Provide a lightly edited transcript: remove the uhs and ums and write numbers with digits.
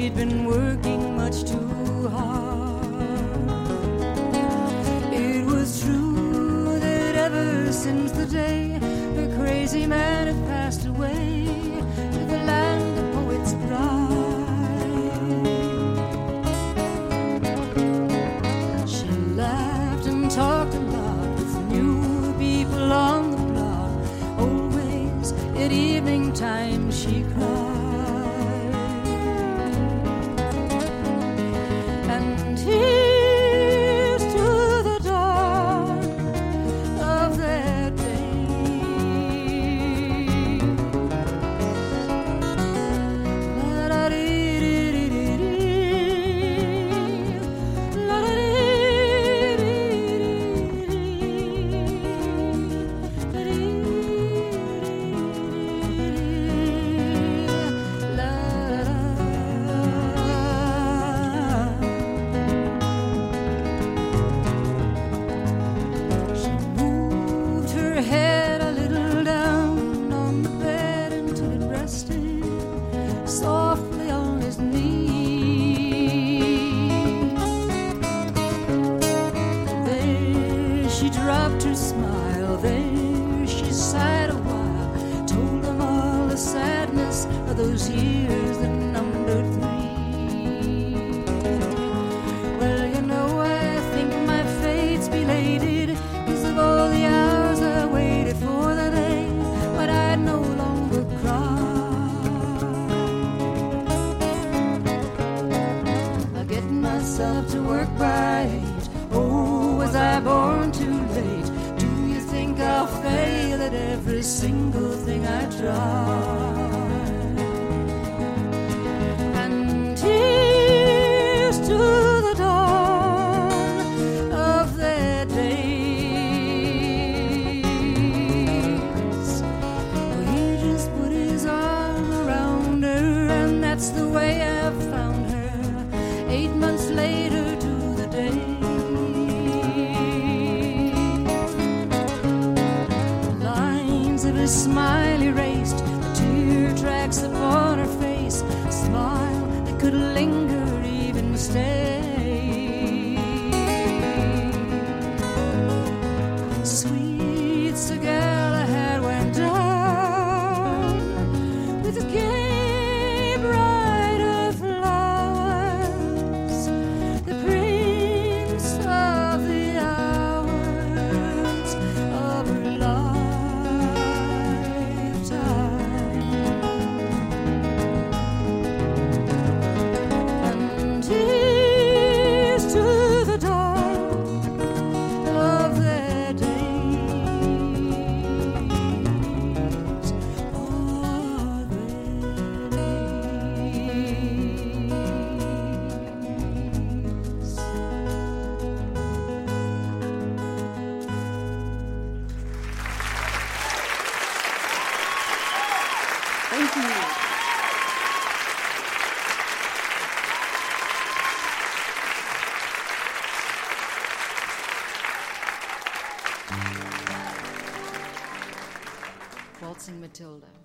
she'd been working much too hard. It was true that ever since the day her crazy man had passed away to the land of poets' pride, she laughed and talked a lot with new people on the block. Always at evening time she cried, and here's to the dawn of that day. She moved her head a little down on the bed until it rested softly on his knee. There she dropped her smile, there she sighed a while, told him all the sadness of those years that numbered 3. Well, you know, I think my fate's belated, 'cause of all the hours I waited for the day when I'd no longer cry. I get myself to work by 8. Oh, was I born too late? Do you think I'll fail at every single thing I try? And here's to the dawn of their days. Well, he just put his arm around her, and that's the way I found her 8 months later to the day. Lines of his smile erased, the tear tracks upon her face, a smile that could linger, even stay. Sweet cigar I had went down with a gay bride of flowers, the prince of the hours of her lifetime. And here's to the dawn of their days. Oh, their days. Thank you. Waltzing Matilda.